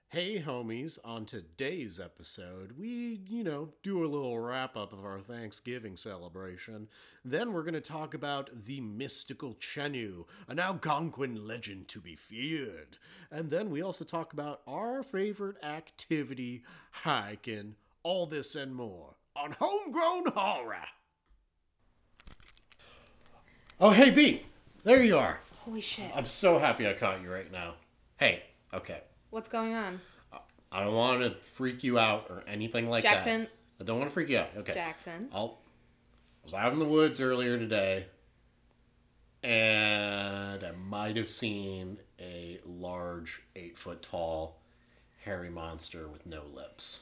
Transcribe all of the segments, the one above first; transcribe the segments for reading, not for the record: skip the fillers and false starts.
Hey, homies, on today's episode, we, do a little wrap up of our Thanksgiving celebration. Then we're going to talk about the mystical Chenu, an Algonquin legend to be feared. And then we also talk about our favorite activity, hiking, all this and more on Homegrown Horror. Oh, hey, B, there you are. Holy shit. I'm so happy I caught you right now. Hey, okay. What's going on? I don't want to freak you out or anything like Jackson. that. I don't want to freak you out. Okay. Jackson. I was out in the woods earlier today, and I might have seen a large 8-foot tall hairy monster with no lips.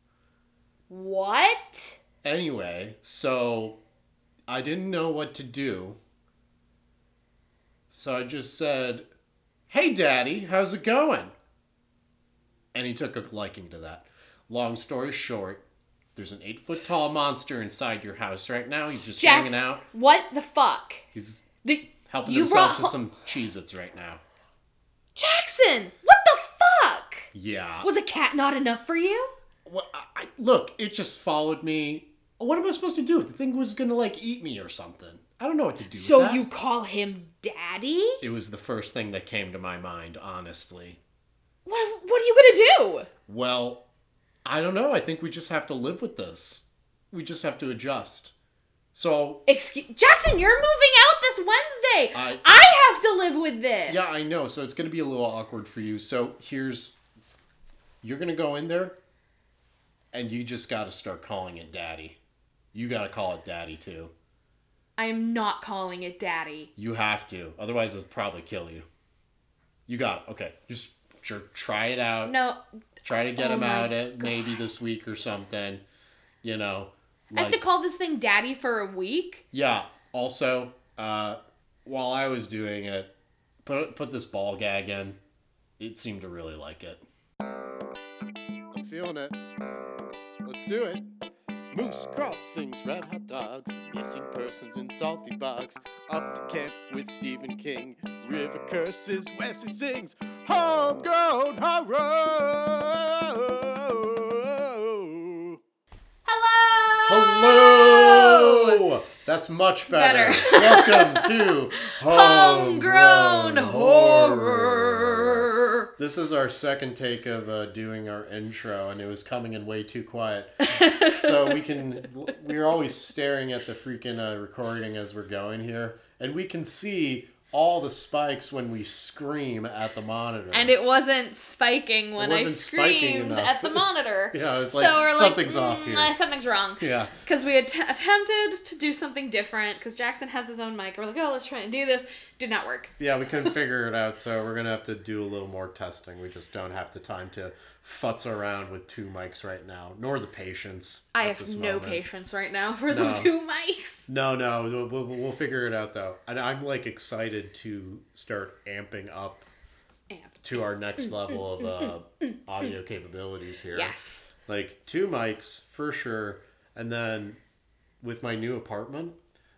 What? Anyway, so I didn't know what to do. So I just said, "Hey, Daddy, how's it going?" And he took a liking to that. Long story short, there's an 8-foot tall monster inside your house right now. He's just hanging out. What the fuck? He's The, helping you himself brought to some Cheez-Its right now. Jackson! What the fuck? Yeah. Was a cat not enough for you? Well, look, it just followed me. What am I supposed to do? The thing was going to, eat me or something. I don't know what to do So with that. you call him daddy? It was the first thing that came to my mind, honestly. What are you gonna do? Well, I don't know. I think we just have to live with this. We just have to adjust. So... Jackson, you're moving out this Wednesday! I have to live with this! Yeah, I know. So it's going to be a little awkward for you. So you're going to go in there, and you just got to start calling it Daddy. You got to call it Daddy, too. I am not calling it daddy. You have to. Otherwise, it'll probably kill you. You got it. Okay. Just try it out. No. Try to get him out maybe this week or something. I have to call this thing daddy for a week? Yeah. Also, while I was doing it, put this ball gag in. It seemed to really like it. I'm feeling it. Let's do it. Moose crossings, red hot dogs, missing persons in salty bogs. Up to camp with Stephen King. River curses, Wesley sings. Homegrown horror. Hello! That's much better. Welcome to Homegrown Horror. This is our second take of doing our intro, and it was coming in way too quiet. So we're always staring at the freaking recording as we're going here, and we can see all the spikes when we scream at the monitor. And it wasn't spiking when I screamed at the monitor. Yeah, it was like, something's off here. Something's wrong. Yeah. Because we had attempted to do something different, because Jackson has his own mic. We're like, oh, let's try and do this. Did not work. Yeah, we couldn't figure it out, so we're going to have to do a little more testing. We just don't have the time to futz around with two mics right now, nor the patience. I have no patience right now for the two mics. No, we'll figure it out, though. And I'm, excited to start amping up to our next level of audio capabilities here. Yes. 2 mics, for sure. And then, with my new apartment,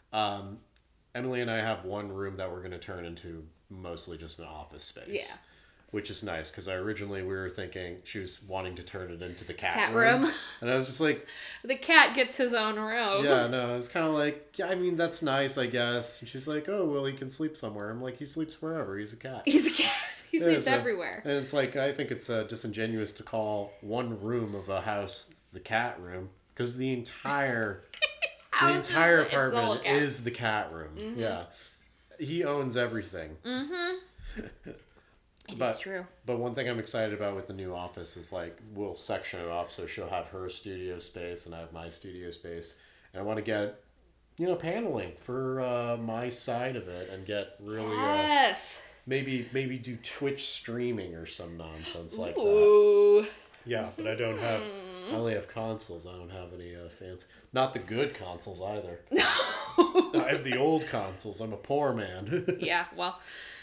Emily and I have one room that we're going to turn into mostly just an office space. Yeah. Which is nice, because we were thinking she was wanting to turn it into the cat room. And I was just like... The cat gets his own room. Yeah, no, it's kind of like, yeah, I mean, that's nice, I guess. And she's like, oh, well, he can sleep somewhere. I'm like, he sleeps wherever. He's a cat. He's a cat. He sleeps everywhere. And it's like, I think it's disingenuous to call one room of a house the cat room, because the entire... The entire apartment is the cat room. Mm-hmm. Yeah. He owns everything. Mm-hmm. It's true. But one thing I'm excited about with the new office is, we'll section it off so she'll have her studio space and I have my studio space. And I want to get, paneling for my side of it and get really... Yes! Maybe do Twitch streaming or some nonsense like Ooh. that. Yeah, but I don't have... I only have consoles. I don't have any fans. Not the good consoles either. I have the old consoles. I'm a poor man. Yeah, well,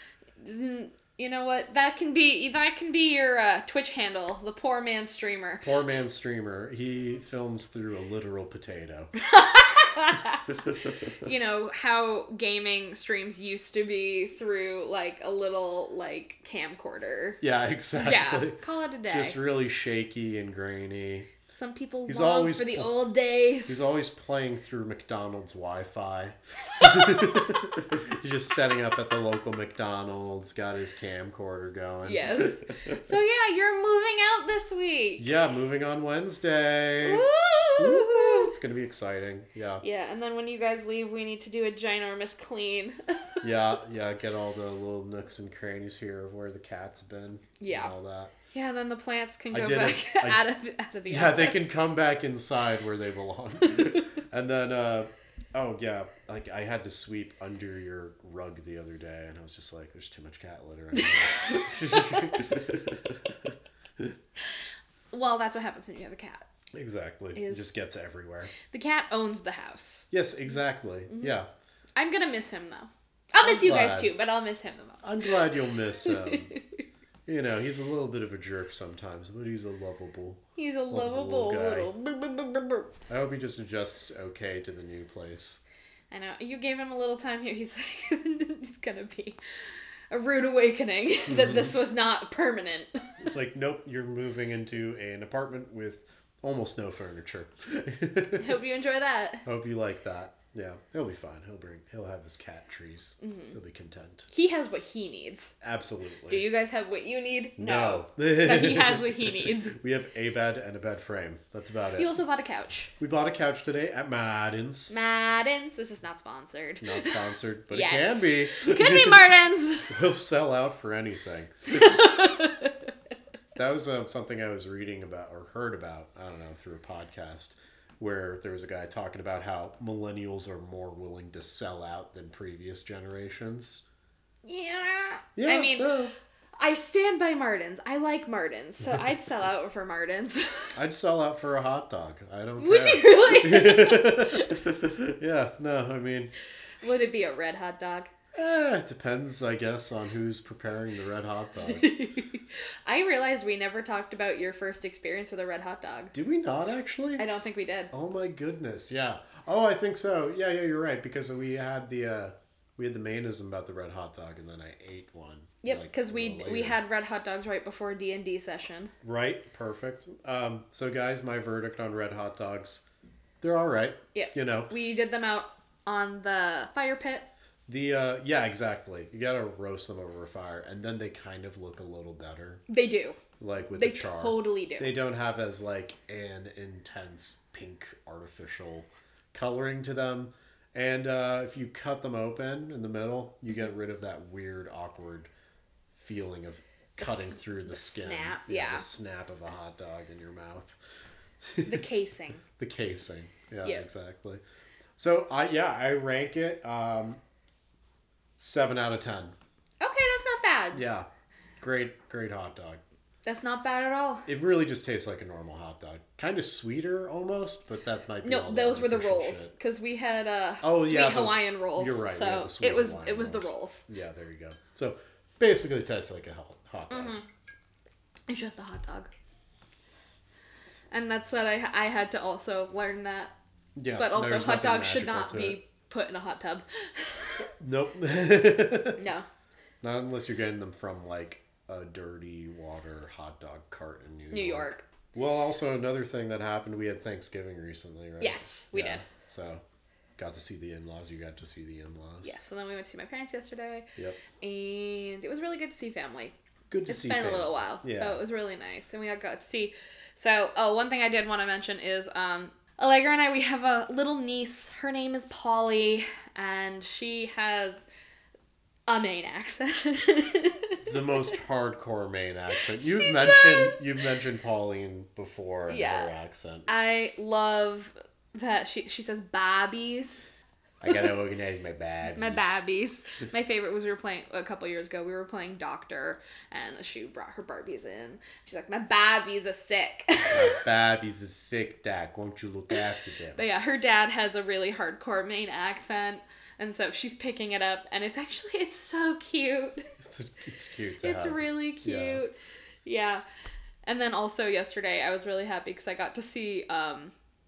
you know what? That can be your Twitch handle, the Poor Man Streamer. Poor Man Streamer. He films through a literal potato. You know how gaming streams used to be through like a little like camcorder. Yeah, exactly. Yeah, call it a day. Just really shaky and grainy. Some people He's long always for the old days. He's always playing through McDonald's Wi-Fi. He's just setting up at the local McDonald's, got his camcorder going. Yes. So yeah, you're moving out this week. Yeah, moving on Wednesday. Woo! Woo! It's gonna be exciting. Yeah. Yeah, and then when you guys leave, we need to do a ginormous clean. Yeah, get all the little nooks and crannies here of where the cat's been. Yeah. And all that. Yeah, then the plants can go did back it. out of the Yeah, they office. can come back inside where they belong. And then, oh yeah, like I had to sweep under your rug the other day, and I was just like, "There's too much cat litter." Well, that's what happens when you have a cat. Exactly, it just gets everywhere. The cat owns the house. Yes, exactly. Mm-hmm. Yeah. I'm gonna miss him though. I'll miss you guys glad. too, but I'll miss him the most. I'm glad you'll miss him. You know, he's a little bit of a jerk sometimes, but he's a lovable. He's a lovable guy. little. I hope he just adjusts okay to the new place. I know. You gave him a little time here. He's like, it's gonna be a rude awakening that this was not permanent. It's like, nope, you're moving into an apartment with almost no furniture. Hope you enjoy that. Hope you like that. Yeah, he'll be fine. He'll have his cat trees. Mm-hmm. He'll be content. He has what he needs. Absolutely. Do you guys have what you need? No. But he has what he needs. We have a bed and a bed frame. That's about it. You also bought a couch. We bought a couch today at Madden's. Madden's. This is not sponsored. Not sponsored, but Yet. it can be. Could be Martin's. We'll sell out for anything. That was something I was reading about or heard about, I don't know, through a podcast, where there was a guy talking about how millennials are more willing to sell out than previous generations. Yeah. Yeah, I mean, I stand by Martin's. I like Martin's, so I'd sell out for Martin's. I'd sell out for a hot dog. I don't care. Would you really? Yeah, no, I mean... Would it be a red hot dog? It depends, I guess, on who's preparing the red hot dog. I realized we never talked about your first experience with a red hot dog. Did we not, actually? I don't think we did. Oh my goodness, yeah. Oh, I think so. Yeah, you're right, because we had the mainism about the red hot dog, and then I ate one. Yep, like, because a we little later. had red hot dogs right before D&D session. Right, perfect. So guys, my verdict on red hot dogs, they're all right. Yep. You know. We did them out on the fire pit. Yeah, exactly. You gotta roast them over a fire, and then they kind of look a little better. They do. Like with They the char. totally do. They don't have as like an intense pink artificial coloring to them. And if you cut them open in the middle, you get rid of that weird, awkward feeling of cutting through the skin. snap, yeah. The snap of a hot dog in your mouth. The casing. The casing. Yeah, Yeah. exactly. So I rank it 7 out of 10. Okay, that's not bad. Yeah. Great hot dog. That's not bad at all. It really just tastes like a normal hot dog. Kind of sweeter almost, but that might be all No, the those were the artificial rolls shit. because we had Oh, sweet yeah, Hawaiian rolls. you're right, we So had the sweet it was Hawaiian the rolls. Yeah, there you go. So basically it tastes like a hot dog. Mm-hmm. It's just a hot dog. And that's what I had to also learn that. Yeah, But also there's hot nothing dogs should magical not to be it. put in a hot tub. Nope. No. Not unless you're getting them from like a dirty water hot dog cart in New York. Well, also another thing that happened, we had Thanksgiving recently, right? Yes, we did. So, got to see the in-laws. You got to see the in-laws. Yes, and then we went to see my parents yesterday. Yep. And it was really good to see family. Good to It's see been family. a little while, Yeah. so it was really nice. And we got to see. So, one thing I did want to mention is Allegra and I, we have a little niece. Her name is Polly, and she has a Maine accent. The most hardcore Maine accent. You've She mentioned Pauline before and Yeah. her accent. I love that she says babbies. I gotta organize my bag. My babbies. My favorite was we were playing a couple years ago. We were playing Doctor, and she brought her Barbies in. She's like, "My babbies are sick." My baby's a sick duck. Won't you look after them? But yeah, her dad has a really hardcore Maine accent, and so she's picking it up, and it's so cute. It's cute to It's have. really cute. Yeah. And then also yesterday, I was really happy because I got to see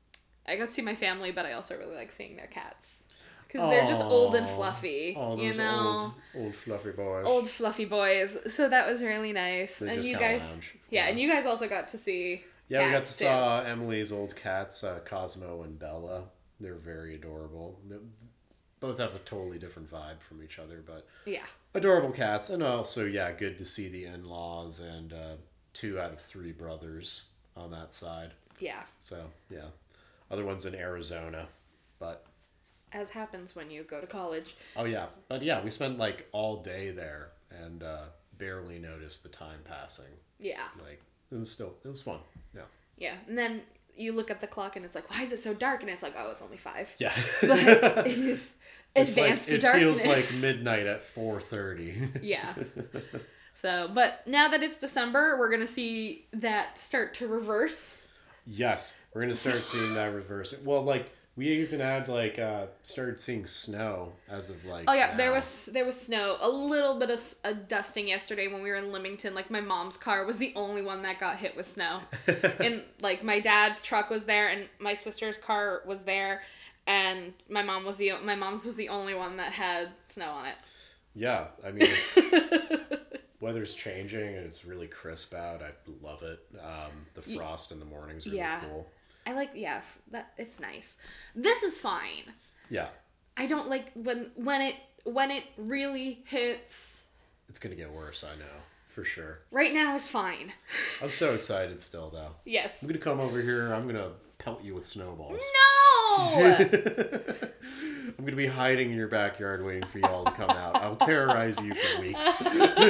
I got to see my family, but I also really like seeing their cats. Because they're just old and fluffy, you know? Old fluffy boys. Old fluffy boys. So that was really nice. They and just you kinda guys... lounge. Yeah, and you guys also got to see Yeah, we got to cats, too. saw Emily's old cats, Cosmo and Bella. They're very adorable. They both have a totally different vibe from each other, but Yeah. adorable cats. And also, yeah, good to see the in-laws and 2 out of 3 brothers on that side. Yeah. So, yeah. Other ones in Arizona, but... As happens when you go to college. Oh, yeah. But, yeah, we spent, like, all day there and barely noticed the time passing. Yeah. Like, it was fun. Yeah. Yeah. And then you look at the clock and it's like, why is it so dark? And it's like, oh, it's only 5. Yeah. But it is advanced it darkness. feels like midnight at 4:30. Yeah. So, but now that it's December, we're going to see that start to reverse. Yes, we're gonna start seeing that reverse. Well, like we even had like started seeing snow as of like. Oh yeah, now. there was snow. A little bit of a dusting yesterday when we were in Leamington. Like my mom's car was the only one that got hit with snow, and like my dad's truck was there, and my sister's car was there, and my mom's was the only one that had snow on it. Yeah, I mean it's. Weather's changing and it's really crisp out. I love it. The frost in the morning's really cool. I like that it's nice. This is fine. Yeah. I don't like when it really hits. It's gonna get worse, I know, for sure. Right now is fine. I'm so excited still though. Yes. I'm gonna come over here, I'm gonna pelt you with snowballs. No! I'm gonna be hiding in your backyard waiting for y'all to come out. I'll terrorize you for weeks.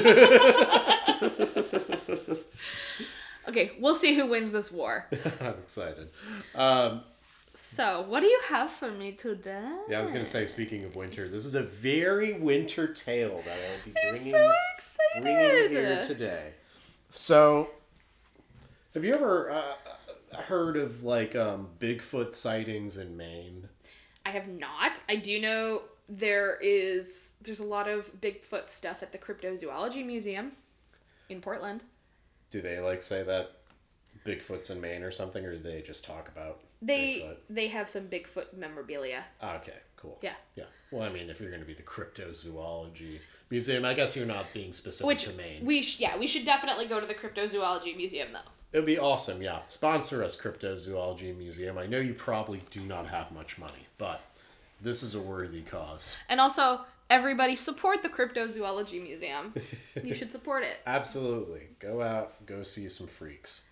Okay, we'll see who wins this war. I'm excited. So, what do you have for me today? Yeah, I was gonna say, speaking of winter, this is a very winter tale that I'll be bringing here today. So, have you ever heard of like Bigfoot sightings in Maine? I have not. I do know there's a lot of Bigfoot stuff at the Cryptozoology Museum in Portland. Do they like say that Bigfoot's in Maine or something, or do they just talk about Bigfoot? They have some Bigfoot memorabilia. Okay, cool. Yeah. Yeah. Well, I mean, if you're going to be the Cryptozoology Museum, I guess you're not being specific to Maine. We should definitely go to the Cryptozoology Museum though. It would be awesome, yeah. Sponsor us, Cryptozoology Museum. I know you probably do not have much money, but this is a worthy cause. And also, everybody support the Cryptozoology Museum. You should support it. Absolutely. Go out, go see some freaks.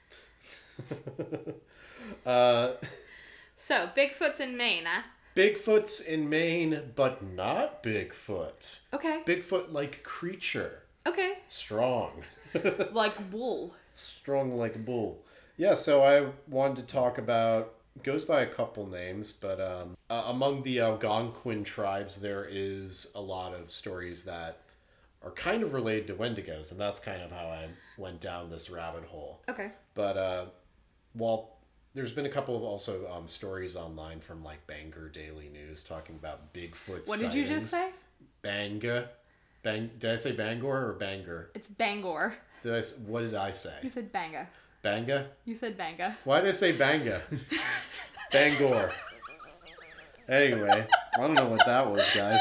So, Bigfoot's in Maine, huh? Bigfoot's in Maine, but not Bigfoot. Okay. Bigfoot-like creature. Okay. Strong. Like bull. Strong like a bull. Yeah, so I wanted to talk about, goes by a couple names, but among the Algonquin tribes, there is a lot of stories that are kind of related to Wendigos, and that's kind of how I went down this rabbit hole. Okay. But while there's been a couple of also stories online from like Bangor Daily News talking about Bigfoot What sightings. did you just say? Bangor. Did I say Bangor or Bangor? It's Bangor. What did I say? You said Banga. Banga? You said Banga. Why did I say Banga? Bangor. Anyway, I don't know what that was, guys.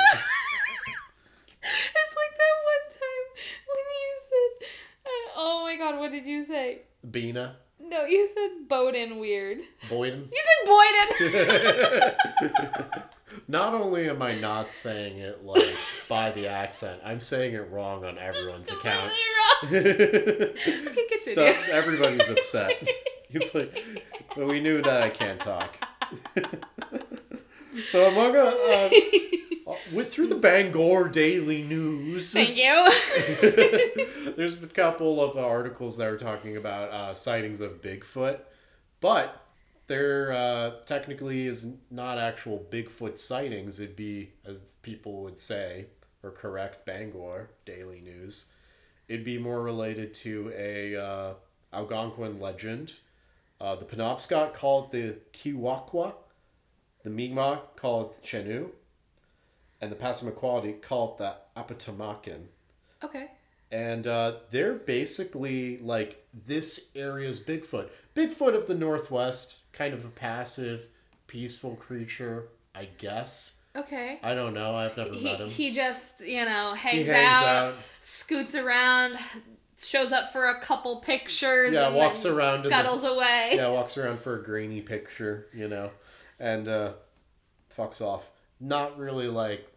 It's like that one time when you said, oh my god, what did you say? Bina. No, you said Bowden weird. Boyden. You said Boyden! Not only am I not saying it like by the accent, I'm saying it wrong on everyone's account. Okay, continue. Everybody's upset. He's like, but we knew that I can't talk. So among through the Bangor Daily News. Thank you. There's a couple of articles that are talking about sightings of Bigfoot, but there technically is not actual Bigfoot sightings. It'd be, as people would say, or correct Bangor Daily News, it'd be more related to a Algonquin legend. The Penobscot call it the Kiwakwa, the Mi'kmaq call it the Chenu, and the Passamaquoddy call it the Apatamakan. Okay. And they're basically like this area's Bigfoot. Bigfoot of the Northwest, kind of a passive, peaceful creature, I guess. Okay. I don't know. I've never met him. He just, hangs hangs out, out. scoots around, shows up for a couple pictures, Yeah, and walks then around scuttles away. Yeah, walks around for a grainy picture, and fucks off. Not really like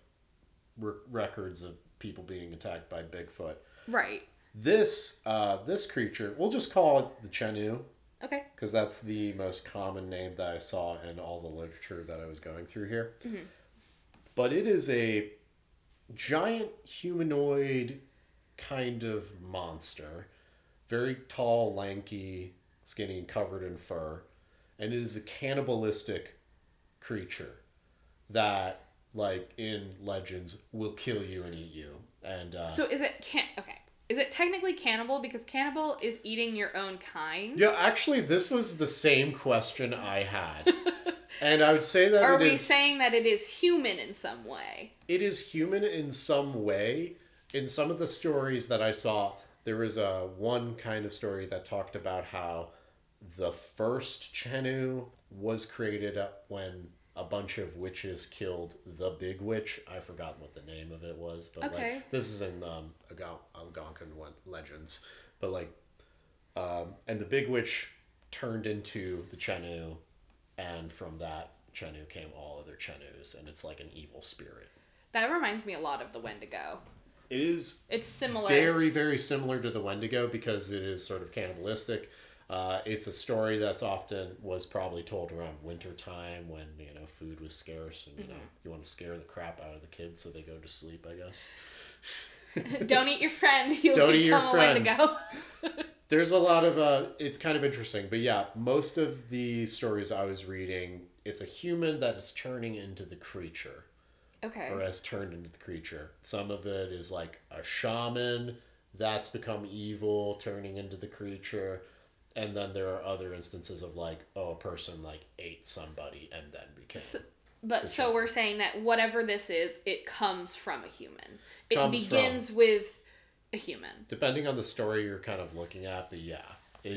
records of people being attacked by Bigfoot. Right. This creature, we'll just call it the Chenoo. Okay. Because that's the most common name that I saw in all the literature that I was going through here. Mm-hmm. But it is a giant humanoid kind of monster. Very tall, lanky, skinny, covered in fur. And it is a cannibalistic creature that, like in Legends, will kill you and eat you. And so is it okay? Is it technically cannibal? Because cannibal is eating your own kind. Yeah, actually, this was the same question I had. And I would say that Are we saying that it is human in some way? It is human in some way. In some of the stories that I saw, there was one kind of story that talked about how the first Chenoo was created when a bunch of witches killed the Big Witch. I forgot what the name of it was, but like this is in Algonquin Legends. But like, and the Big Witch turned into the Chenoo, and from that Chenoo came all other Chenoos, and it's like an evil spirit. That reminds me a lot of the Wendigo. It is. It's similar. Very, very similar to the Wendigo because it is sort of cannibalistic. It's a story that's was probably told around winter time when food was scarce and you want to scare the crap out of the kids so they go to sleep, I guess. Don't eat your friend. You'll Don't eat your friend. Wendigo. There's a lot of it's kind of interesting, but yeah, most of the stories I was reading, it's a human that is turning into the creature. Okay. Or has turned into the creature. Some of it is like a shaman that's become evil, turning into the creature. And then there are other instances of like, a person like ate somebody and then became. So we're saying that whatever this is, it comes from a human. It begins with a human. Depending on the story you're kind of looking at, but yeah.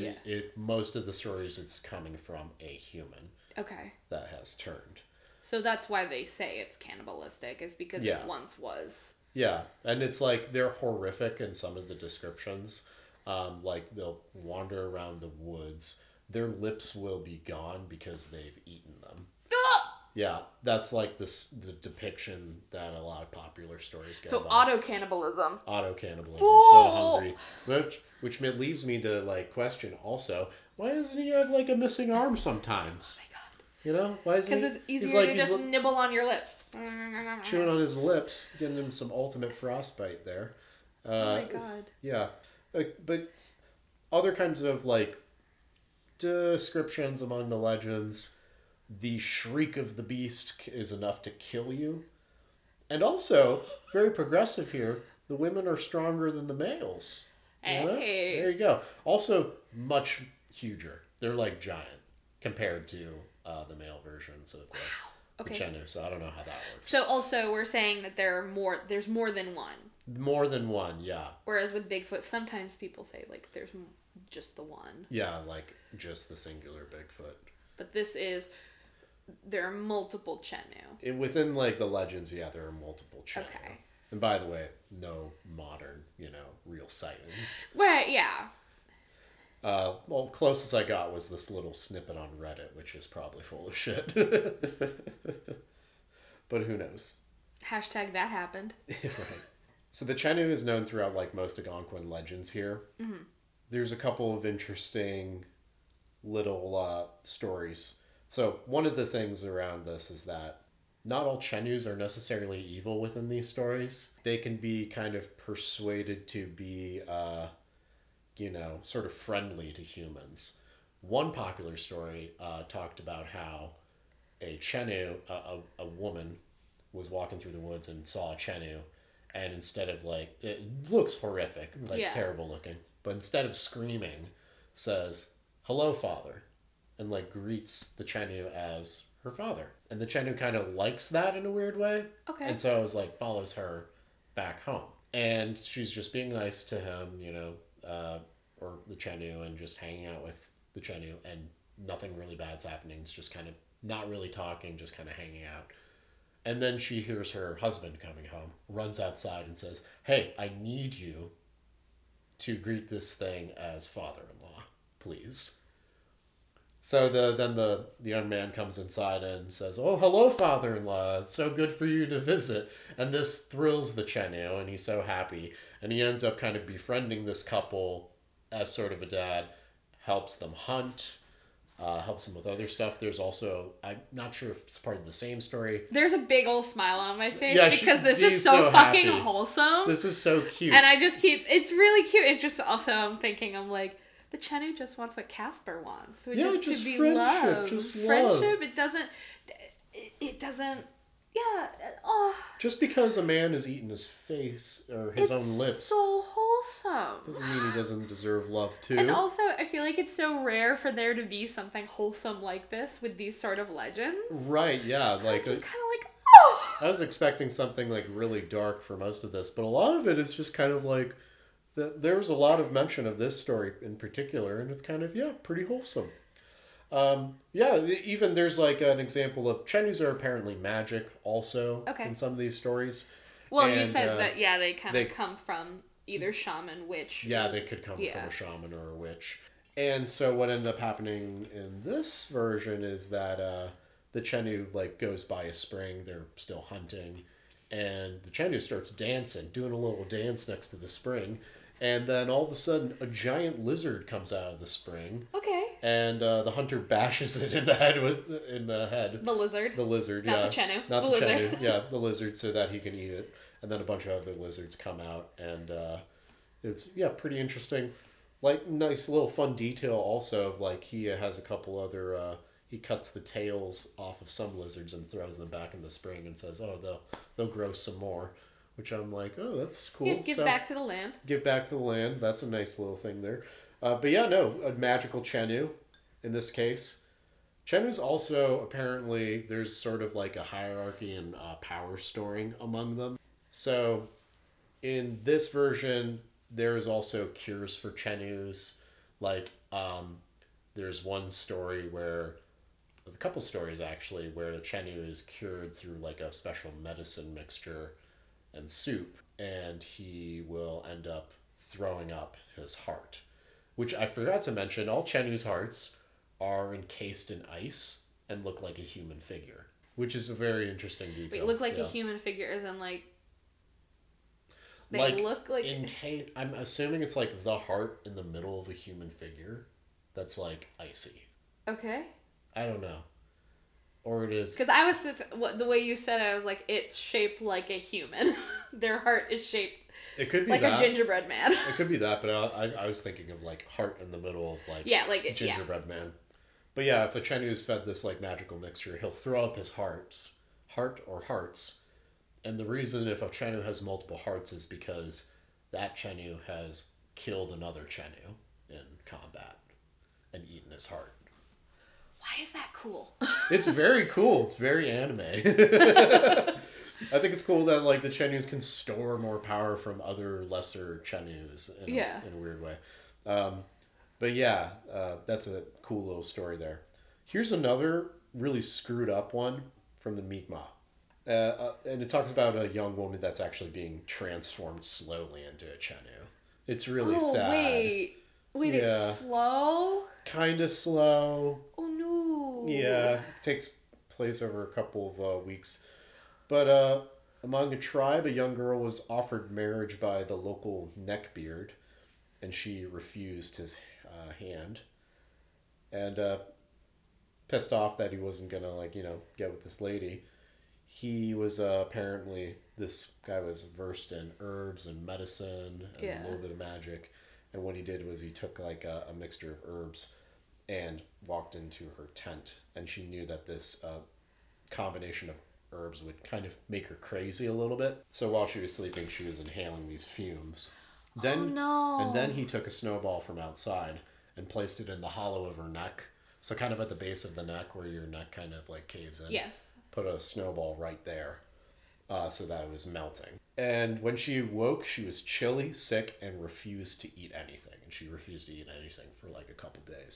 Most of the stories it's coming from a human. Okay. That has turned. So that's why they say it's cannibalistic, is because it once was. Yeah, and it's like they're horrific in some of the descriptions. Like they'll wander around the woods. Their lips will be gone because they've eaten them. Yeah, that's like the depiction that a lot of popular stories go So by. Auto-cannibalism. Auto-cannibalism. So hungry. Which leaves me to like question also, why doesn't he have like a missing arm sometimes? Oh my god. Why is because it's easier to just nibble on your lips. Chewing on his lips, getting him some ultimate frostbite there. Oh my god. Yeah. But other kinds of like descriptions among the legends, the shriek of the beast is enough to kill you. And also, very progressive here, the women are stronger than the males. Hey. There you go. Also, much huger. They're like giant compared to the male versions of the Chenoo. So I don't know how that works. So also, we're saying that there's more than one. More than one, yeah. Whereas with Bigfoot, sometimes people say like there's just the one. Yeah, like just the singular Bigfoot. But there are multiple Chenoo. Within like the legends, there are multiple Chenoo. Okay. And by the way, no modern, real sightings. Right, yeah. Well, closest I got was this little snippet on Reddit, which is probably full of shit. But who knows? Hashtag that happened. Right. So the Chenoo is known throughout like most Algonquin legends here. Mm-hmm. There's a couple of interesting little stories. So one of the things around this is that not all Chenoos are necessarily evil within these stories. They can be kind of persuaded to be, sort of friendly to humans. One popular story talked about how a Chenoo, a woman, was walking through the woods and saw a Chenoo, and instead of like, it looks horrific, terrible looking, but instead of screaming, says, "Hello, father," and like greets the Chenoo as her father. And the Chenoo kind of likes that in a weird way. Okay. And so it was like follows her back home. And she's just being nice to him, or the Chenoo, and just hanging out with the Chenoo, and nothing really bad's happening. It's just kind of not really talking, just kind of hanging out. And then she hears her husband coming home, runs outside and says, "Hey, I need you to greet this thing as father-in-law, please." So then the young man comes inside and says, "Oh, hello, father-in-law. It's so good for you to visit." And this thrills the Chenyu, and he's so happy. And he ends up kind of befriending this couple as sort of a dad, helps them hunt, helps them with other stuff. There's also, I'm not sure if it's part of the same story. There's a big old smile on my face Yeah, because this he's is so fucking happy. wholesome. This is so cute. And I just it's really cute. It just also, I'm like, the Chenyu just wants what Casper wants, which is just to be friendship, loved. just Friendship, love. it doesn't, yeah, oh. Just because a man has eaten his face or his own lips so wholesome. doesn't mean he doesn't deserve love too. And also, I feel like it's so rare for there to be something wholesome like this with these sort of legends. Right, yeah. So like I'm just kind of like, oh! I was expecting something like really dark for most of this, but a lot of it is just kind of like there was a lot of mention of this story in particular, and it's kind of, yeah, pretty wholesome. Yeah, even there's like an example of Chenyus are apparently magic also in some of these stories. Well, and, you said that, yeah, they kind of they come from either shaman, witch. Yeah, they could come from a shaman or a witch. And so what ended up happening in this version is that the Chenyu like goes by a spring. They're still hunting, and the Chenyu starts dancing, doing a little dance next to the spring. And then all of a sudden, a giant lizard comes out of the spring. Okay. And the hunter bashes it in the head The lizard. The lizard, Not yeah. the Chenyu. Not the lizard. Chenyu, yeah, the lizard, so that he can eat it. And then a bunch of other lizards come out, and it's pretty interesting. Like, nice little fun detail also of like he has a couple other. He cuts the tails off of some lizards and throws them back in the spring and says, "Oh, they'll grow some more." Which I'm like, oh, that's cool. Yeah, give back to the land. Give back to the land. That's a nice little thing there. But yeah, no, a magical Chenyu in this case. Chenyus also, apparently, there's sort of like a hierarchy and power storing among them. So in this version, there's also cures for Chenyus. Like, there's one story where, a couple stories actually, where the Chenyu is cured through like a special medicine mixture and soup, and he will end up throwing up his heart. Which I forgot to mention, all Chenyu's hearts are encased in ice and look like a human figure, which is a very interesting detail. Wait, look like a human figure as in like... They look like... I'm assuming it's like the heart in the middle of a human figure that's like icy. Okay. I don't know. Or it is... Because I was... the way you said it, I was like, it's shaped like a human. Their heart is shaped it could be like that. a gingerbread man. It could be that, but I was thinking of like heart in the middle of like gingerbread man. But yeah, if a Chenyu is fed this like magical mixture, he'll throw up his heart or hearts. And the reason if a Chenyu has multiple hearts is because that Chenyu has killed another Chenyu in combat and eaten his heart. Why is that cool? It's very cool. It's very anime. I think it's cool that like the Chenyus can store more power from other lesser Chenyus in a weird way. But yeah, that's a cool little story there. Here's another really screwed up one from the Mi'kmaq. And it talks about a young woman that's actually being transformed slowly into a Chenyu. It's really sad. Wait, it's slow? Kind of slow. Oh no. Yeah, it takes place over a couple of weeks. But among a tribe, a young girl was offered marriage by the local neckbeard, and she refused his hand. And pissed off that he wasn't gonna get with this lady, he was apparently, this guy was versed in herbs and medicine and a little bit of magic. And what he did was he took like a mixture of herbs and walked into her tent, and she knew that this combination of herbs would kind of make her crazy a little bit. So while she was sleeping, she was inhaling these fumes. And then he took a snowball from outside and placed it in the hollow of her neck. So kind of at the base of the neck where your neck kind of like caves in. Yes. Put a snowball right there so that it was melting. And when she woke, she was chilly, sick, and refused to eat anything. And she refused to eat anything for like a couple days.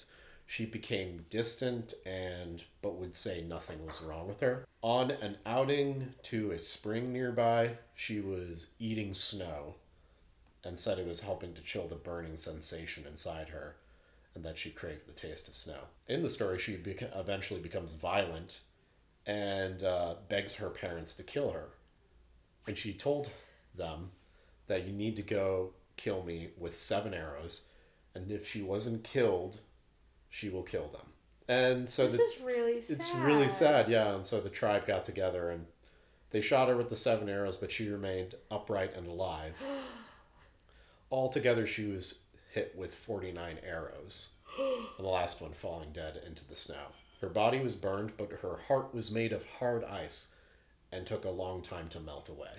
she became distant but would say nothing was wrong with her. On an outing to a spring nearby, she was eating snow and said it was helping to chill the burning sensation inside her and that she craved the taste of snow. In the story, she eventually becomes violent and begs her parents to kill her. And she told them that you need to go kill me with 7 arrows, and if she wasn't killed, she will kill them. And so this is really sad. It's really sad, yeah. And so the tribe got together and they shot her with the 7 arrows, but she remained upright and alive. Altogether, she was hit with 49 arrows, and the last one falling dead into the snow. Her body was burned, but her heart was made of hard ice and took a long time to melt away.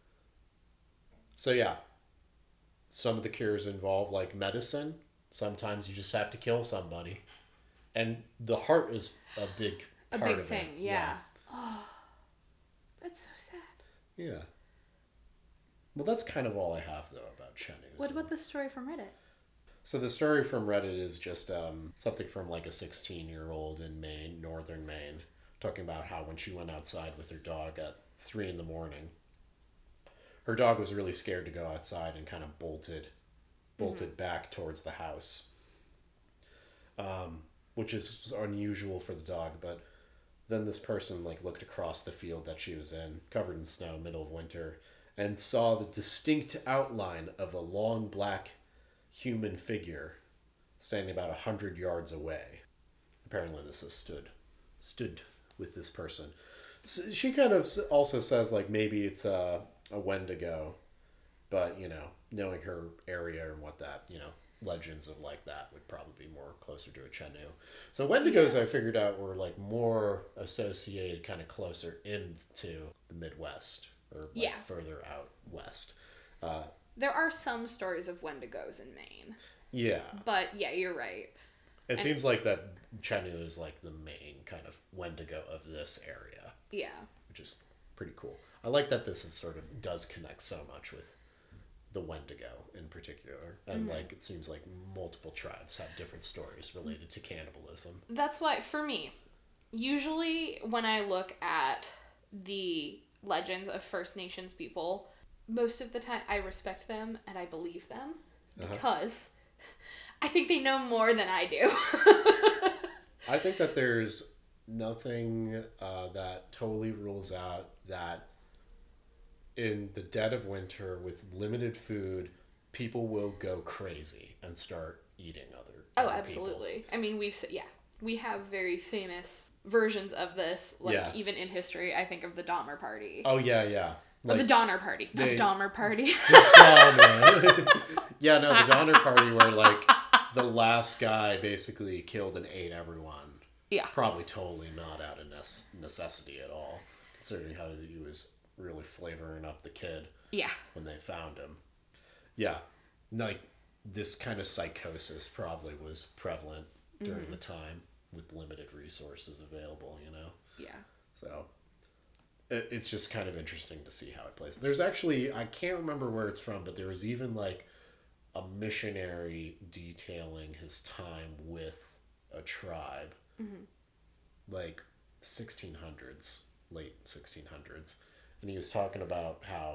So yeah, some of the cures involve like medicine. Sometimes you just have to kill somebody. And the heart is a big part of it. Thing, yeah. Oh, that's so sad. Yeah. Well, that's kind of all I have, though, about Chennu. What about the story from Reddit? So the story from Reddit is just something from like a 16-year-old in Maine, northern Maine, talking about how when she went outside with her dog at 3 a.m, her dog was really scared to go outside and kind of bolted back towards the house, which is unusual for the dog. But then this person like looked across the field that she was in, covered in snow, middle of winter, and saw the distinct outline of a long black human figure standing about 100 yards away. Apparently this has stood with this person. So she kind of also says like maybe it's a Wendigo, but knowing her area and what that, legends of like that would probably be more closer to a Chennu. So Wendigos, I figured out, were like more associated kind of closer into the Midwest or further out west. There are some stories of Wendigos in Maine. Yeah. But yeah, you're right. It seems like that Chennu is like the main kind of Wendigo of this area. Yeah. Which is pretty cool. I like that this is sort of does connect so much with the Wendigo in particular. And like it seems like multiple tribes have different stories related to cannibalism. That's why, for me, usually when I look at the legends of First Nations people, most of the time I respect them and I believe them because I think they know more than I do. I think that there's nothing that totally rules out that in the dead of winter with limited food, people will go crazy and start eating other absolutely. people. I mean, we have very famous versions of this, even in history. I think of the Dahmer Party. Oh, yeah. Like, the Donner Party, not Dahmer Party. Dahmer. Yeah, no, the Donner Party where, like, the last guy basically killed and ate everyone. Yeah. Probably totally not out of necessity at all, considering how he was really flavoring up the kid. Yeah. When they found him. Yeah. Like, this kind of psychosis probably was prevalent during the time with limited resources available, Yeah. So it's just kind of interesting to see how it plays. There's actually, I can't remember where it's from, but there was even like a missionary detailing his time with a tribe, like 1600s, late 1600s. And he was talking about how,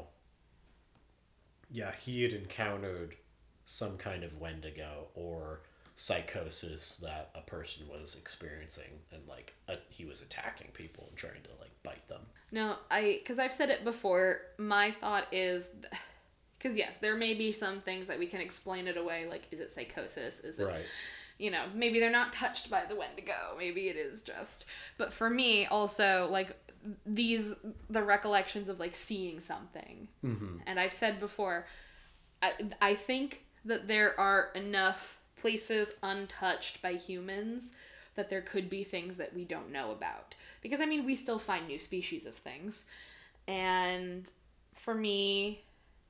he had encountered some kind of Wendigo or psychosis that a person was experiencing, and like he was attacking people and trying to like bite them. No, because I've said it before, my thought is, because yes, there may be some things that we can explain it away, like is it psychosis, is it, right. Maybe they're not touched by the Wendigo, maybe it is just, but for me also, like, the recollections of like seeing something, and I've said before, I think that there are enough places untouched by humans that there could be things that we don't know about, because I mean we still find new species of things, and for me,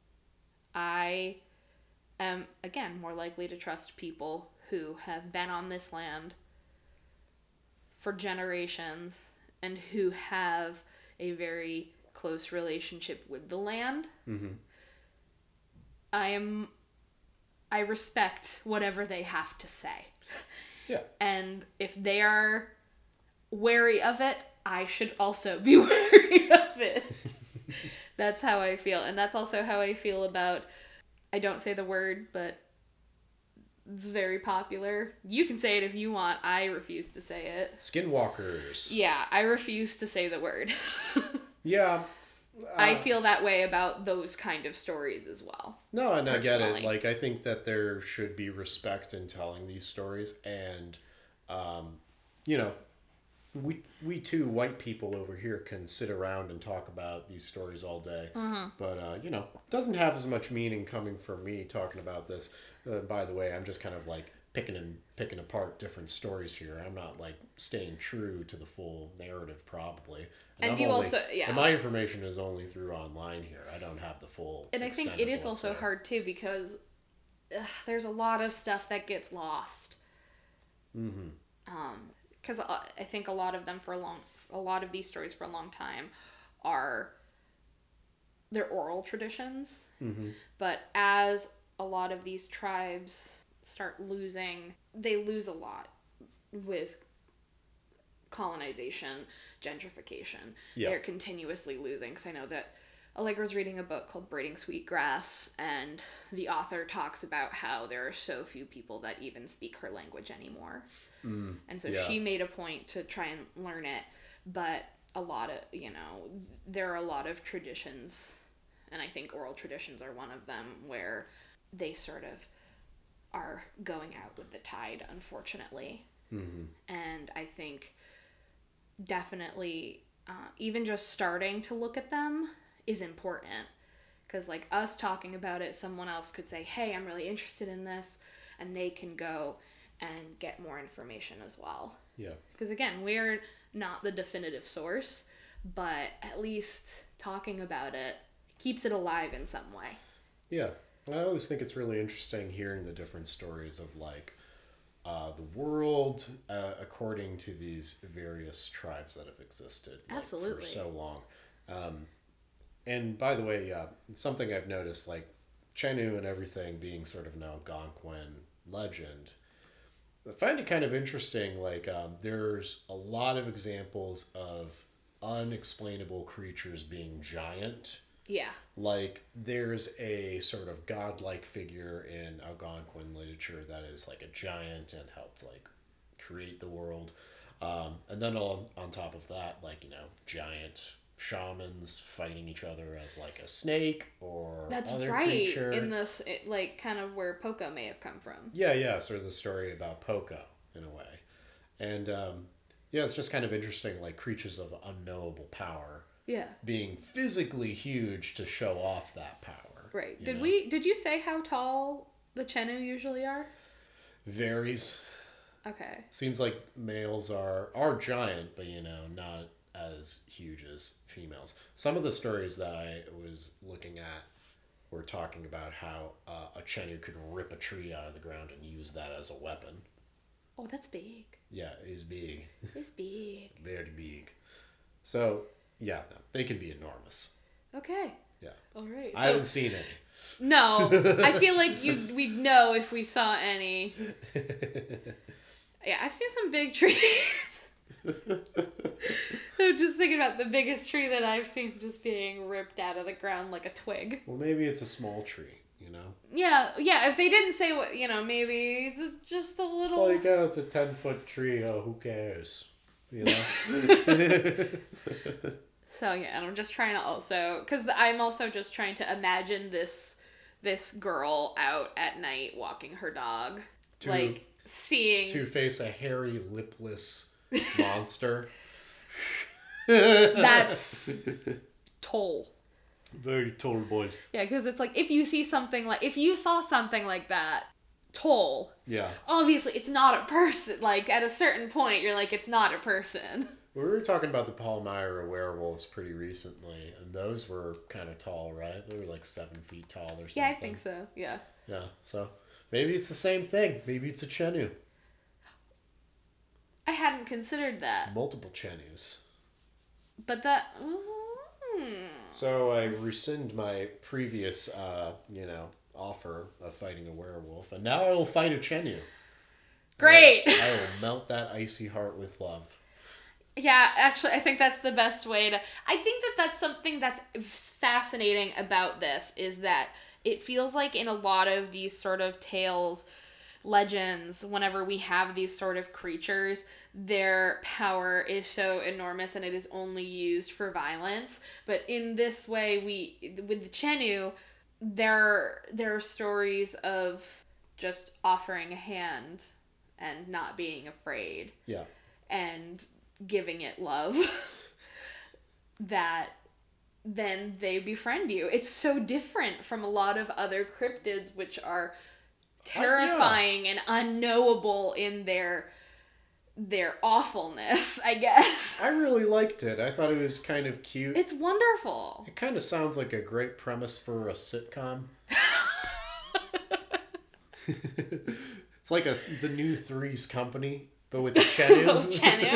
I am again more likely to trust people who have been on this land for generations and who have a very close relationship with the land. I respect whatever they have to say. Yeah. And And if they are wary of it, I should also be wary of it. That's how I feel. And that's also how I feel about, I don't say the word, but it's very popular. You can say it if you want. I refuse to say it. Skinwalkers. Yeah, I refuse to say the word. Yeah. I feel that way about those kind of stories as well. No, and I get it. Personally. Like, I think that there should be respect in telling these stories. And, you know, we two white people over here can sit around and talk about these stories all day. Mm-hmm. But, you know, it doesn't have as much meaning coming from me talking about this. By the way, I'm just kind of like picking apart different stories here. I'm not like staying true to the full narrative probably. And I'm you only, also, yeah. and my information is only through online here. I don't have the full. And I think extent it of is what's also there. hard too because there's a lot of stuff that gets lost. Mm-hmm. Because I think a lot of these stories for a long time are they're oral traditions. Mm-hmm. But as a lot of these tribes start losing, they lose a lot with colonization, gentrification. Yeah. They're continuously losing. Because I know that Allegra's reading a book called Braiding Sweetgrass, and the author talks about how there are so few people that even speak her language anymore. And so she made a point to try and learn it, but a lot of, there are a lot of traditions, and I think oral traditions are one of them, where they sort of are going out with the tide, unfortunately. Mm-hmm. And I think definitely even just starting to look at them is important. Because like us talking about it, someone else could say, hey, I'm really interested in this, and they can go and get more information as well. Yeah. Because again, we're not the definitive source, but at least talking about it keeps it alive in some way. Yeah. I always think it's really interesting hearing the different stories of like the world according to these various tribes that have existed Absolutely. for so long. And by the way, something I've noticed, like Chenu and everything being sort of an Algonquin legend, I find it kind of interesting. Like there's a lot of examples of unexplainable creatures being giant. Yeah. Like there's a sort of godlike figure in Algonquin literature that is like a giant and helped like create the world. And then on top of that, like, giant shamans fighting each other as like a snake or That's other right. creature. In this, like, kind of where Poca may have come from. Yeah, sort of the story about Poca in a way. And it's just kind of interesting, like creatures of unknowable power. Yeah. Being physically huge to show off that power. Right. Did you say how tall the Chenu usually are? Varies. Okay. Seems like males are giant, but not as huge as females. Some of the stories that I was looking at were talking about how a Chenu could rip a tree out of the ground and use that as a weapon. Oh, that's big. Yeah, it's big. It's big. Very big. So, yeah, no, they can be enormous. Okay. Yeah. All right. I haven't seen any. No, I feel like we'd know if we saw any. Yeah, I've seen some big trees. I'm just thinking about the biggest tree that I've seen just being ripped out of the ground like a twig. Well, maybe it's a small tree, Yeah, if they didn't say what, maybe it's just a little... It's like, it's a 10-foot tree, who cares? So, yeah, and I'm just trying to also... Because I'm also just trying to imagine this girl out at night walking her dog. Seeing... To face a hairy, lipless monster. That's... Toll. Very tall boy. Yeah, because it's like, if you saw something like that, Toll. Yeah. Obviously, it's not a person. Like, at a certain point, you're like, it's not a person. We were talking about the Palmyra werewolves pretty recently, and those were kind of tall, right? They were like 7 feet tall or something. Yeah, I think so. Yeah. Yeah, so maybe it's the same thing. Maybe it's a Chenu. I hadn't considered that. Multiple Chenus. But that... So I rescind my previous, offer of fighting a werewolf, and now I will fight a Chenu. Great. I will melt that icy heart with love. Yeah, actually, I think that's the best way to... I think that that's something that's fascinating about this, is that it feels like in a lot of these sort of tales, legends, whenever we have these sort of creatures, their power is so enormous and it is only used for violence. But in this way, with the Chenu, there are stories of just offering a hand and not being afraid. Yeah. And giving it love. That then they befriend you. It's so different from a lot of other cryptids, which are terrifying and unknowable in their awfulness, I guess. I really liked it. I thought it was kind of cute. It's wonderful. It kind of sounds like a great premise for a sitcom. It's like the new Three's Company, but with Chenu. With Chenu.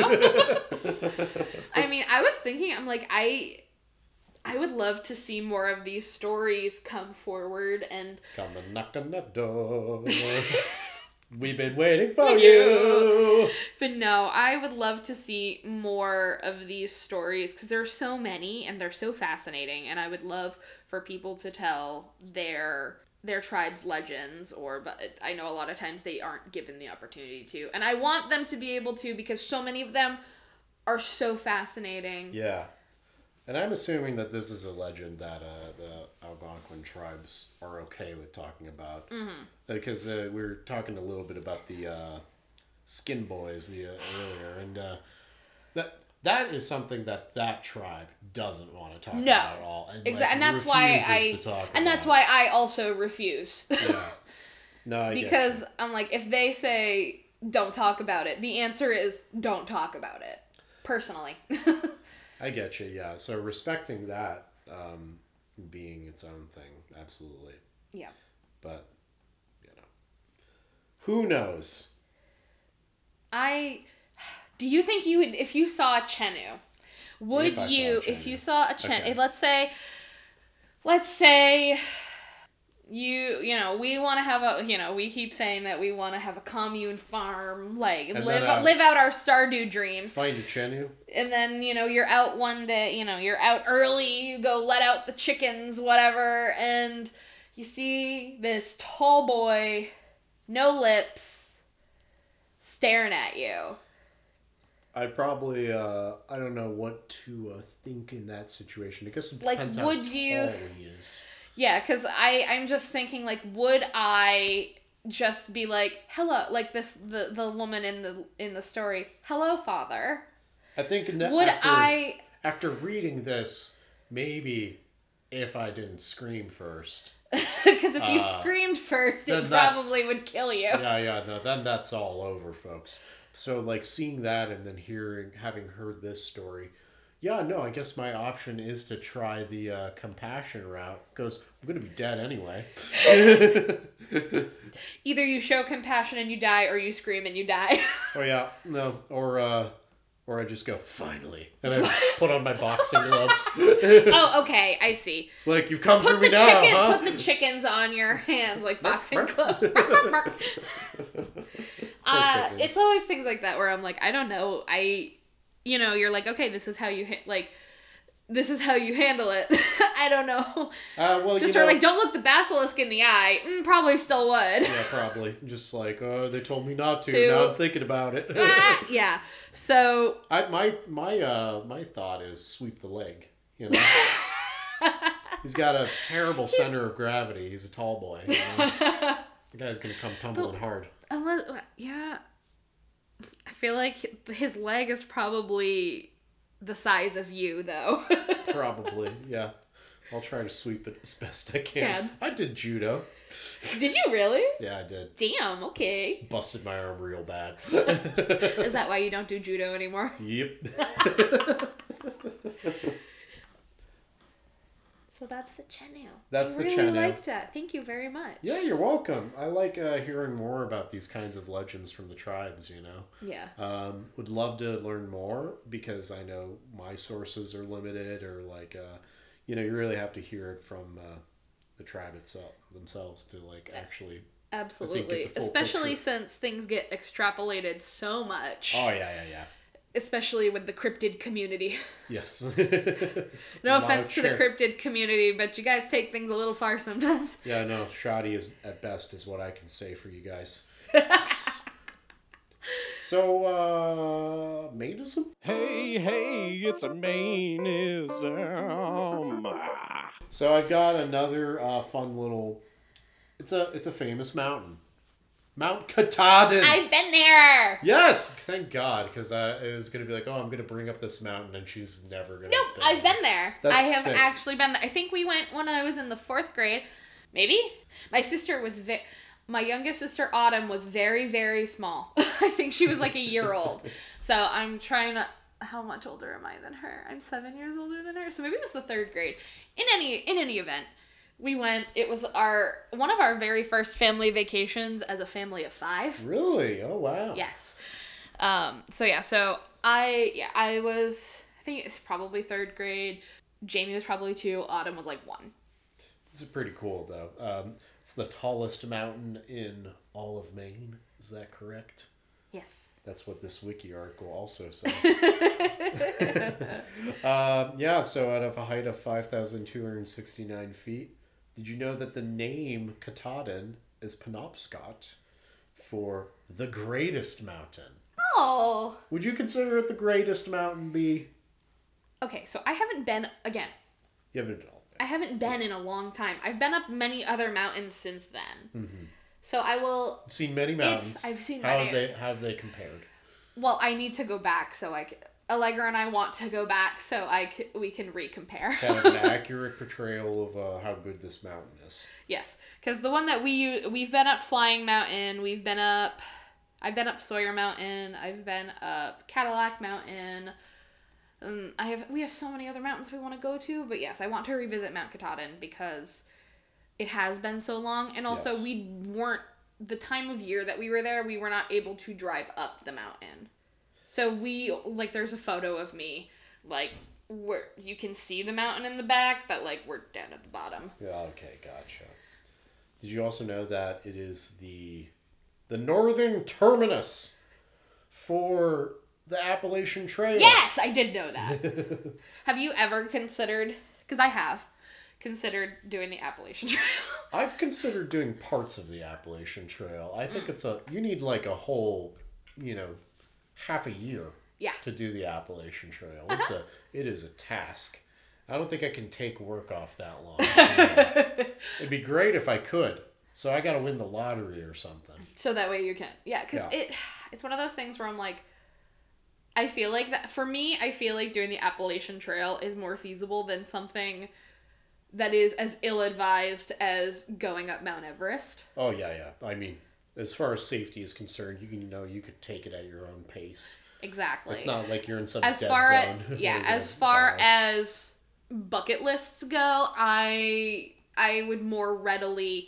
I mean, I was thinking, I'm like, I would love to see more of these stories come forward and... Come and knock on the door. We've been waiting for you. But no, I would love to see more of these stories because there are so many and they're so fascinating, and I would love for people to tell their tribe's legends, but I know a lot of times they aren't given the opportunity to, and I want them to be able to because so many of them are so fascinating. Yeah. And I'm assuming that this is a legend that the Algonquin tribes are okay with talking about. Mm-hmm. Because we were talking a little bit about the Skin Boys earlier, and that is something that tribe doesn't want to talk about at all. And, exactly, and that's why I also refuse. Yeah. No, I because get you. I'm like, if they say don't talk about it, the answer is don't talk about it. Personally. I get you, yeah. So respecting that being its own thing, absolutely. Yeah. But, who knows? Do you think you would, if you saw a Chenu, if you saw a Chenu, okay. let's say we want to have we keep saying that we want to have a commune farm, like live out our Stardew dreams. Find a Chenu. And then, you're out one day, you're out early, you go let out the chickens, whatever, and you see this tall boy, no lips, staring at you. I'd probably, I don't know what to think in that situation. I guess it depends how tall he is. Yeah, because I'm just thinking, like, would I just be like, hello, like the woman in the story, hello, father. I think after reading this, maybe if I didn't scream first. Because if you screamed first, it probably would kill you. Yeah, no, then that's all over, folks. So, like, seeing that and then having heard this story, yeah, no, I guess my option is to try the compassion route, because I'm going to be dead anyway. Either you show compassion and you die, or you scream and you die. Oh, yeah, no, or I just go, finally, and I put on my boxing gloves. Oh, okay, I see. It's like, you've come for me now, Put the chickens on your hands like boxing gloves. It's always things like that where I'm like, I don't know, you're like, okay, this is how you this is how you handle it. I don't know. Well, just sort of like, don't look the basilisk in the eye. Probably still would. Yeah, probably. Just like, oh, they told me not to. Now I'm thinking about it. Yeah. So my thought is sweep the leg. He's got a terrible center of gravity. He's a tall boy. The guy's gonna come tumbling hard. Yeah. I feel like his leg is probably the size of you, though. Probably, yeah. I'll try to sweep it as best I can. I did judo. Did you really? Yeah, I did. Damn, okay. Busted my arm real bad. Is that why you don't do judo anymore? Yep. So that's the Chenu. That's the Chenu. I really liked that. Thank you very much. Yeah, you're welcome. I like hearing more about these kinds of legends from the tribes, Yeah. Would love to learn more because I know my sources are limited or like, you really have to hear it from the tribe themselves to like actually Absolutely. get the full Especially picture. since things get extrapolated so much. Oh yeah. Especially with the cryptid community. Yes. No offense to the cryptid community, but you guys take things a little far sometimes. Yeah, no, shoddy is at best is what I can say for you guys. So, Mainism? Hey, it's a Mainism. So I've got another fun little. It's a famous mountain, Mount Katahdin. I've been there. Yes, thank God, because it was gonna be like, oh, I'm gonna bring up this mountain, and she's never gonna. Nope, I've been there. That's I have sick. actually been there. I think we went when I was in the 4th grade. Maybe? My sister was my youngest sister Autumn was very, very small. I think she was like a year old. So I'm trying to. How much older am I than her? I'm 7 years older than her. So maybe it was the 3rd grade. In any event, we went. It was one of our very first family vacations as a family of 5. Really? Oh wow. Yes. So I was. I think it's probably 3rd grade. Jamie was probably 2. Autumn was like 1. It's pretty cool though. It's the tallest mountain in all of Maine. Is that correct? Yes. That's what this wiki article also says. Yeah, so out of a height of 5,269 feet, did you know that the name Katahdin is Penobscot for the greatest mountain? Oh. Would you consider it the greatest mountain, B? Okay, so I haven't been again. You haven't been all I haven't been in a long time. I've been up many other mountains since then. Mm-hmm. So I will. I've seen many mountains. I've seen how many. How have they compared? Well, I need to go back so Allegra and I want to go back so we can recompare. Kind of an accurate portrayal of how good this mountain is. Yes, because the one that we've been up Flying Mountain, I've been up Sawyer Mountain, I've been up Cadillac Mountain. We have so many other mountains we want to go to, but yes, I want to revisit Mount Katahdin because it has been so long, and also Yes. we weren't the time of year that we were there. We were not able to drive up the mountain, so there's a photo of me where you can see the mountain in the back, but we're down at the bottom. Yeah. Okay. Gotcha. Did you also know that it is the northern terminus for the Appalachian Trail? Yes, I did know that. Have you ever considered? Because I have considered doing the Appalachian Trail. I've considered doing parts of the Appalachian Trail. I think you need like a whole, half a year Yeah. to do the Appalachian Trail. It is a task. I don't think I can take work off that long. It'd be great if I could. So I got to win the lottery or something. So that way you can. Yeah, because it's one of those things where I'm like, I feel like that, for me, I feel like doing the Appalachian Trail is more feasible than something that is as ill-advised as going up Mount Everest. Oh, yeah. I mean, as far as safety is concerned, you could take it at your own pace. Exactly. It's not like you're in some as dead far zone. as far as bucket lists go, I would more readily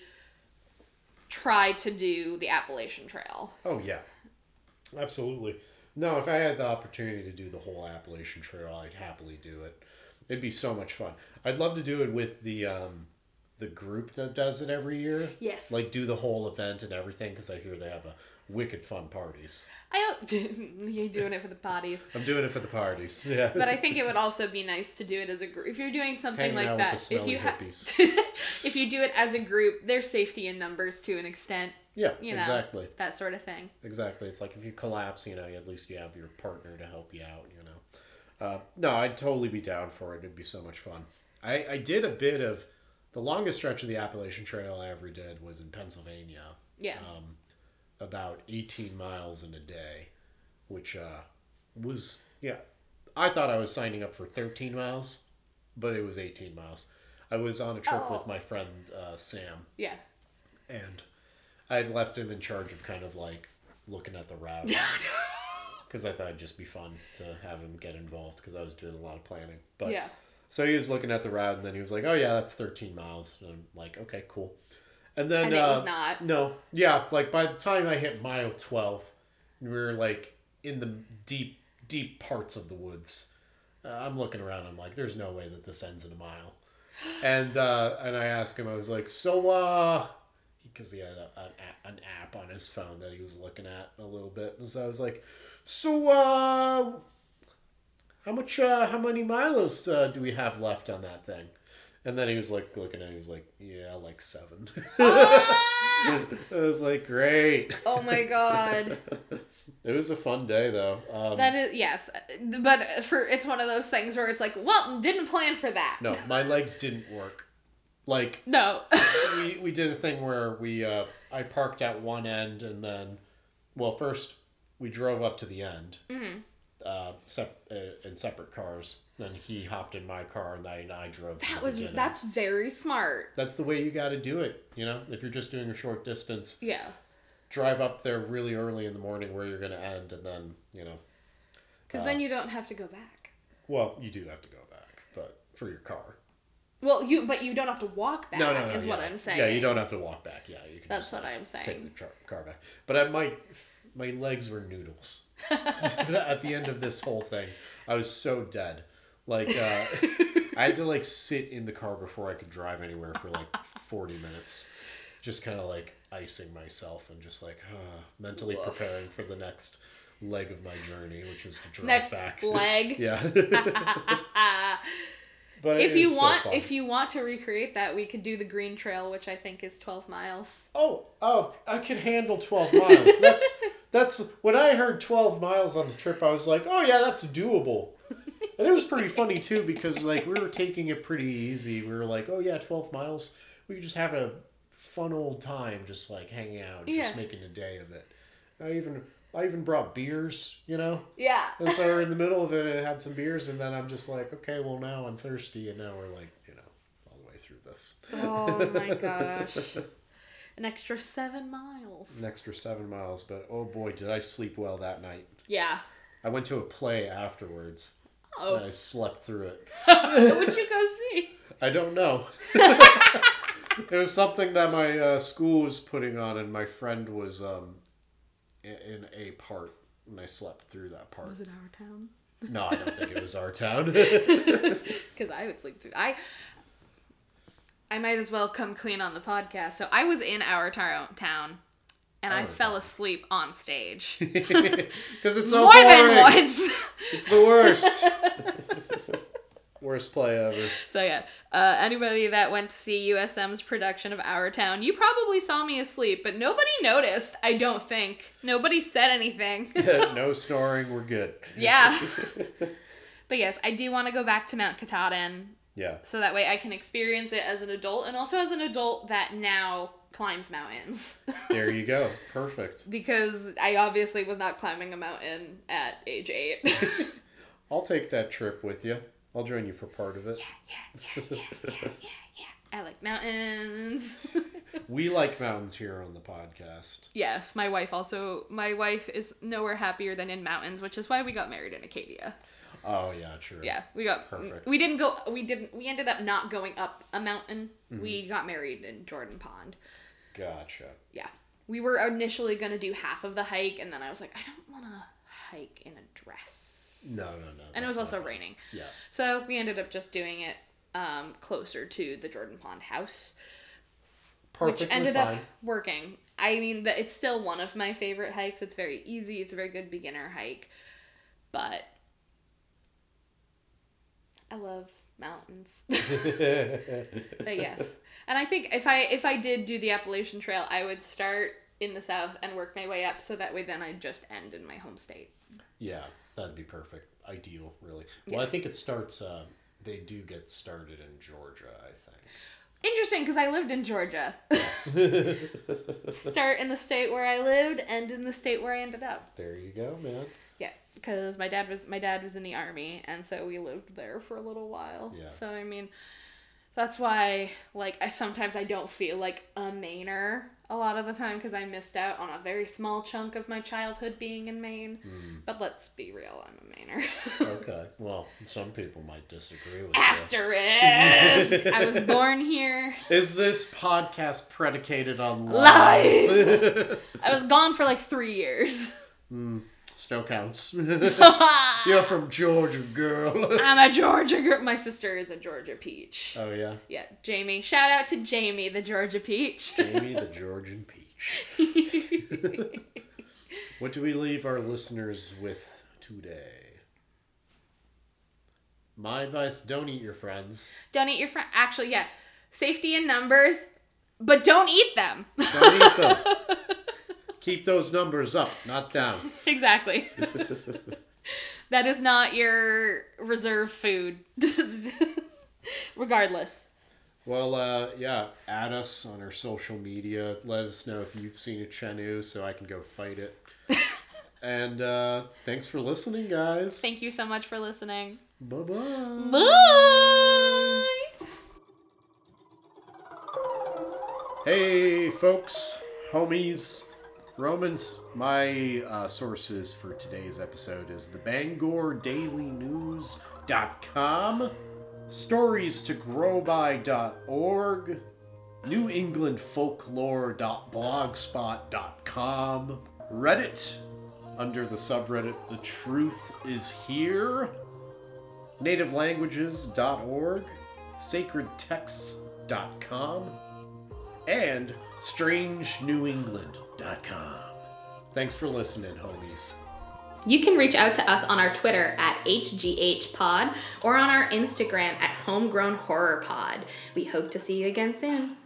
try to do the Appalachian Trail. Oh, yeah. Absolutely. No, if I had the opportunity to do the whole Appalachian Trail, I'd happily do it. It'd be so much fun. I'd love to do it with the group that does it every year. Yes. Like, do the whole event and everything, because I hear they have wicked fun parties. You're doing it for the parties. I'm doing it for the parties, yeah. But I think it would also be nice to do it as a group. If you're doing something Hanging out like with that, the if you smelly if you do it as a group, there's safety in numbers to an extent. Yeah, You know, exactly. that sort of thing. Exactly. It's like if you collapse, at least you have your partner to help you out, No, I'd totally be down for it. It'd be so much fun. I did a bit of... The longest stretch of the Appalachian Trail I ever did was in Pennsylvania. Yeah. About 18 miles in a day, which was... Yeah, I thought I was signing up for 13 miles, but it was 18 miles. I was on a trip with my friend Sam. Yeah. And I had left him in charge of kind of like looking at the route. Because I thought it'd just be fun to have him get involved because I was doing a lot of planning. But Yeah. So he was looking at the route and then he was like, oh yeah, that's 13 miles. And I'm like, okay, cool. And then... And it was not. No. Yeah, like by the time I hit mile 12, we were like in the deep, deep parts of the woods. I'm looking around, I'm like, there's no way that this ends in a mile. And I asked him, I was like, so, because he had an app on his phone that he was looking at a little bit. And so I was like, so, how many miles do we have left on that thing? And then he was like looking at it, he was like, yeah, like 7. I was like, great. Oh my god. It was a fun day though. That is, yes. But it's one of those things where it's like, well, didn't plan for that. No, my legs didn't work. Like, no. we did a thing where I parked at one end and then, well, first we drove up to the end. Mm-hmm. In separate cars. Then he hopped in my car and I drove to the beginning. That's very smart. That's the way you got to do it, if you're just doing a short distance. Yeah. Drive up there really early in the morning where you're going to end, and then, because then you don't have to go back. Well, you do have to go back, but for your car. Well, but you don't have to walk back. No, is what I'm saying. Yeah, you don't have to walk back. Yeah, you can. That's what I'm saying. Take the car back, but my legs were noodles at the end of this whole thing. I was so dead. Like, I had to sit in the car before I could drive anywhere for 40 minutes. Just kind of icing myself and just mentally preparing for the next leg of my journey, which was to drive back. Next leg? Yeah. But if you want to recreate that, we could do the Green Trail, which I think is 12 miles. Oh, I could handle 12 miles. That's when I heard 12 miles on the trip, I was like, oh yeah, that's doable. And it was pretty funny too, because we were taking it pretty easy. We were like, oh yeah, 12 miles. We could just have a fun old time, just hanging out, just making a day of it. I even brought beers, Yeah. And so we're in the middle of it, I had some beers, and then I'm just like, okay, well now I'm thirsty, and now we're all the way through this. Oh my gosh. An extra 7 miles. An extra 7 miles, but oh boy, did I sleep well that night. Yeah. I went to a play afterwards. Oh. And I slept through it. What'd you go see? I don't know. It was something that my school was putting on, and my friend was in a part, and I slept through that part. Was it Our Town? No, I don't think it was Our Town. Because I would sleep through. I might as well come clean on the podcast. So I was in Our Town, and I fell asleep on stage. Because it's so more boring. Than once. It's the worst. Worst play ever. So yeah, anybody that went to see USM's production of Our Town, you probably saw me asleep, but nobody noticed, I don't think. Nobody said anything. No snoring, we're good. Yeah. But yes, I do want to go back to Mount Katahdin. Yeah. So that way I can experience it as an adult, and also as an adult that now climbs mountains. There you go. Perfect. Because I obviously was not climbing a mountain at age 8. I'll take that trip with you. I'll join you for part of it. Yeah. I like mountains. We like mountains here on the podcast. Yes, my wife is nowhere happier than in mountains, which is why we got married in Acadia. Oh yeah, true. Yeah, we got perfect. We ended up not going up a mountain. Mm-hmm. We got married in Jordan Pond. Gotcha. Yeah. We were initially going to do half of the hike, and then I was like, I don't want to hike in a dress. No. And it was also raining. Yeah. So we ended up just doing it closer to the Jordan Pond house. Perfectly which ended fine. Up working. I mean, it's still one of my favorite hikes. It's very easy. It's a very good beginner hike. But I love mountains. But yes. And I think if I did do the Appalachian Trail, I would start in the south and work my way up, so that way then I'd just end in my home state. Yeah, that'd be perfect. Ideal, really. Well, yeah. I think it starts, they do get started in Georgia, I think. Interesting, because I lived in Georgia. Start in the state where I lived, end in the state where I ended up. There you go, man. Yeah, because my dad was in the Army, and so we lived there for a little while. Yeah. So, I mean, that's why, sometimes I don't feel like a Mainer a lot of the time, because I missed out on a very small chunk of my childhood being in Maine. But let's be real, I'm a Mainer. Okay. Well, some people might disagree with Asterisk! I was born here. Is this podcast predicated on lies? I was gone for 3 years. Snow counts. You're from Georgia, girl. I'm a Georgia girl. My sister is a Georgia peach. Oh, yeah? Yeah, Jamie. Shout out to Jamie, the Georgia peach. Jamie, the Georgian peach. What do we leave our listeners with today? My advice, don't eat your friends. Don't eat your friend. Actually, yeah. Safety in numbers, but don't eat them. Don't eat them. Keep those numbers up, not down. Exactly. That is not your reserve food. Regardless. Well, yeah, add us on our social media. Let us know if you've seen a Chenu so I can go fight it. And thanks for listening, guys. Thank you so much for listening. Bye-bye. Bye. Hey, folks, homies, Romans. My sources for today's episode is the BangorDailyNews.com, StoriesToGrowBy.org, NewEnglandFolklore.blogspot.com, Reddit, under the subreddit The Truth Is Here, NativeLanguages.org, SacredTexts.com, and StrangeNewEngland.com. Thanks for listening, homies. You can reach out to us on our Twitter at HGHPod or on our Instagram at HomegrownHorrorPod. We hope to see you again soon.